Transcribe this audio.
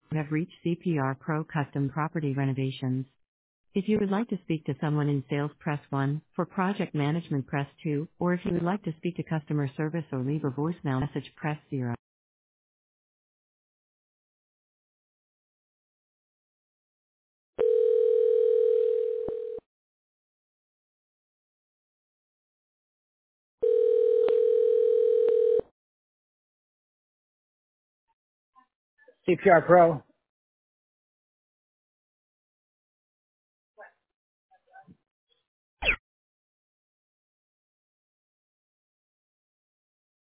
You have reached CPR Pro Custom Property Renovations. If you would like to speak to someone in sales, press 1. For project management, press 2. Or if you would like to speak to customer service or leave a voicemail message, press 0. CPR Pro.